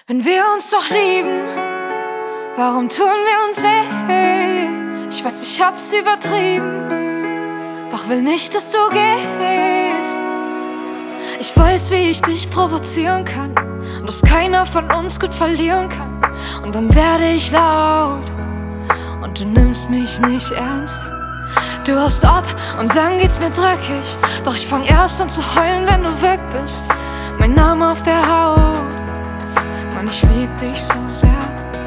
Wenn wir uns doch lieben, warum tun wir uns weh? Ich weiß, ich hab's übertrieben, doch will nicht, dass du gehst. Ich weiß, wie ich dich provozieren kann und dass keiner von uns gut verlieren kann. Und dann werde ich laut und du nimmst mich nicht ernst. Du haust ab und dann geht's mir dreckig, doch ich fang erst an zu heulen, wenn du weg bist. Mein Name auf der Haut, Mann, ich lieb dich so sehr.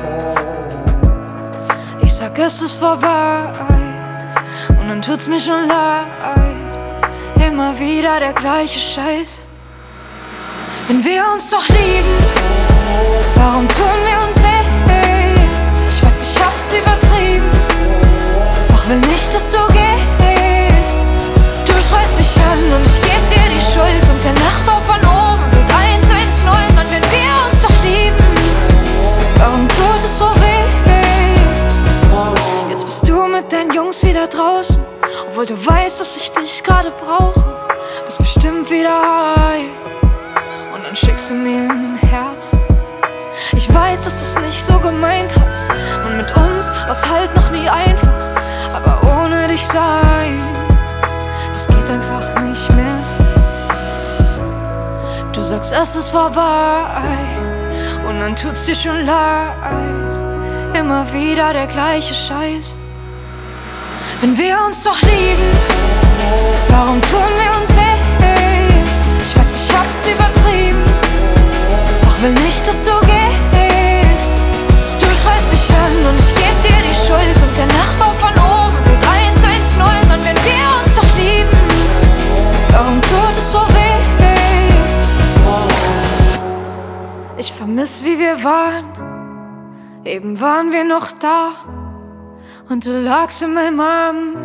Ich sag, es ist vorbei und dann tut's mir schon leid. Immer wieder der gleiche Scheiß. Wenn wir uns doch lieben, warum tun wir uns weh? Ich weiß, ich hab's übertrieben, doch will nicht, dass du gehst. Du schreist mich an und ich geb dir die Schuld und der Nachbar von oben wird 110. Mann, wenn wir uns doch lieben, warum tut es so weh? Jetzt bist du mit deinen Jungs wieder draußen, obwohl du weißt, dass ich dich gerade brauche. Bist bestimmt wieder high und dann schickst du mir ein Herz. Ich weiß, dass du's nicht so gemeint hast und mit uns war's halt noch nie einfach. Aber ohne dich sein, das geht einfach nicht mehr. Du sagst, es ist vorbei und dann tut's dir schon leid. Immer wieder der gleiche Scheiß. Wenn wir uns doch lieben, warum tun wir uns weh? Ich weiß, ich hab's übertrieben, doch will nicht, dass du gehst. Du schreist mich an und ich geb dir die Schuld und der Nachbar von oben wird 110. Mann, wenn wir uns doch lieben, warum tut es so weh? Ich vermiss, wie wir waren, eben waren wir noch da und du lagst in meinem Arm.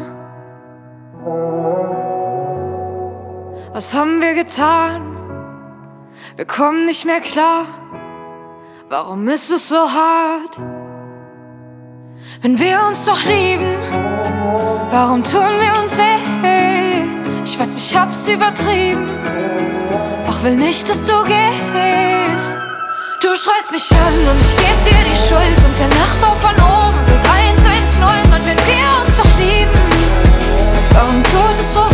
Was haben wir getan? Wir kommen nicht mehr klar. Warum ist es so hart? Wenn wir uns doch lieben, warum tun wir uns weh? Ich weiß, ich hab's übertrieben, doch will nicht, dass du gehst. Du schreist mich an und ich geb dir die Schuld und der Nachbar von oben wird 110. Mann, wenn wir uns doch lieben, warum tut es so